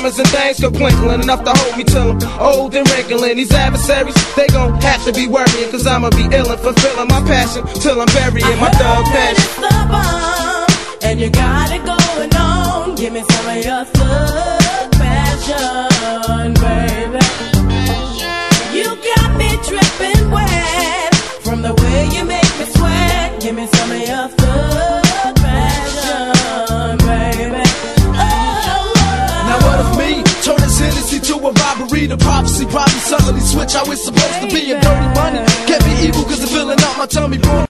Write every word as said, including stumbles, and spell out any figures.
diamonds and things twinkling enough to hold me till I'm old and wrinkling. These adversaries, they gon' have to be worrying, cause I'ma be ill and fulfilling my passion till I'm burying my thug passion. It's the bomb, and you got it going on. Give me some of your thug passion, baby. You got me dripping wet from the way you make me sweat. Give me some of your thug passion, baby. Now what if me turn this Hennessy to a robbery? The prophecy probably suddenly switch how it's supposed to be. And dirty money kept me evil cause the feeling out my tummy, bro.